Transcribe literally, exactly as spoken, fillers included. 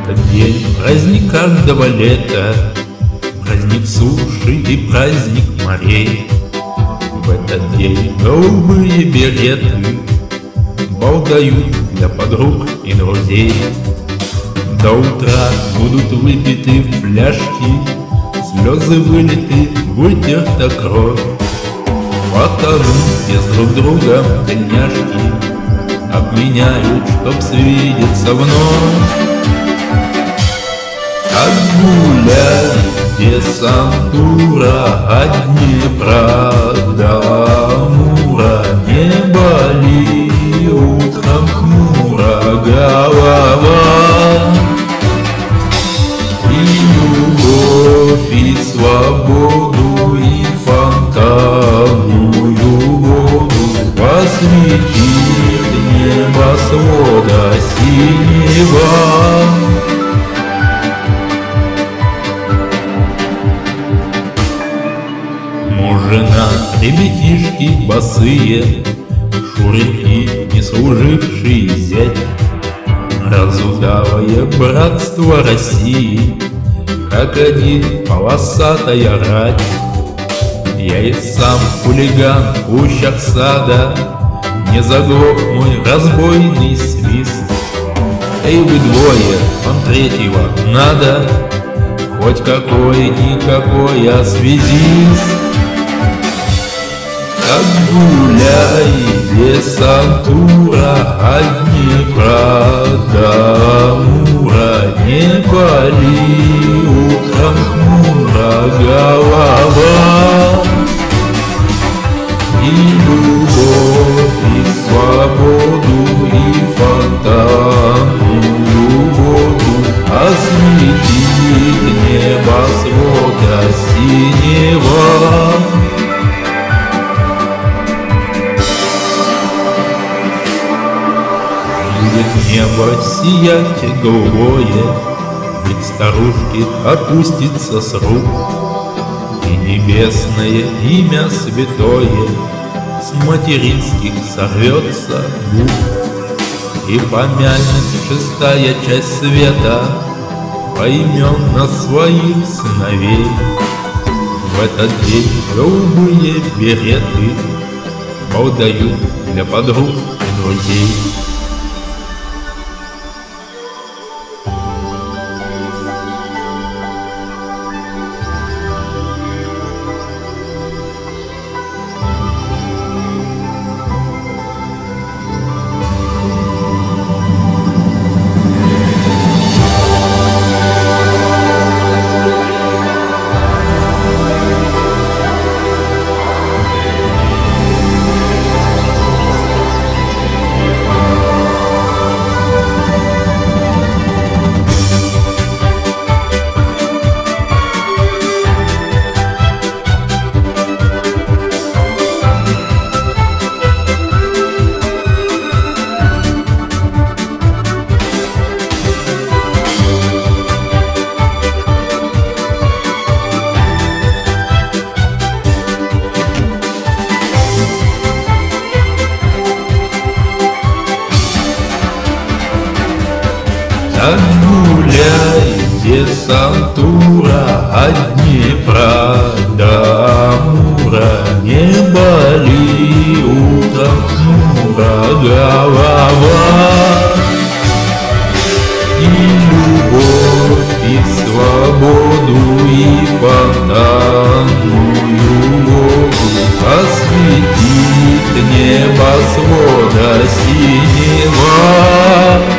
этот день праздник каждого лета, праздник суши и праздник морей. В этот день голубые береты бал дают для подруг и друзей. До утра будут выпиты фляжки, слезы вылиты, вытерта кровь. Потом без друг друга тельняшки обменяют, чтоб свидеться вновь. Как гуляет десантура от Днепра до Амура, не боли утром хмуро голова. И любовь, и свободу, и фонтанную воду посветит небосвода синего. Муж, жена, ребятишки босые, шурики, не служивший зять. Разудалое братство России, как один полосатая рать. Я и сам хулиган в кущах сада, не заглох мой разбойный свист. Эй, вы двое, вам третьего надо, хоть какой-никакой освязист. Как гуляет десантура от Днепра до Амура, не боли утром хмуро голова. И любовь, и свободу, и фонтанную воду осветит небосвода синего. Будет небо сиять голубое, ведь старушки опустится с рук, и небесное имя святое с материнских сорвется губ, и помянет шестая часть света поименно своих сыновей. В этот день голубые береты бал дают для подруг и друзей. Как гуляет десантура от Днепра до Амура, не боли утром хмуро голова. И любовь, и свободу, и фонтанную воду осветит небосвода синего.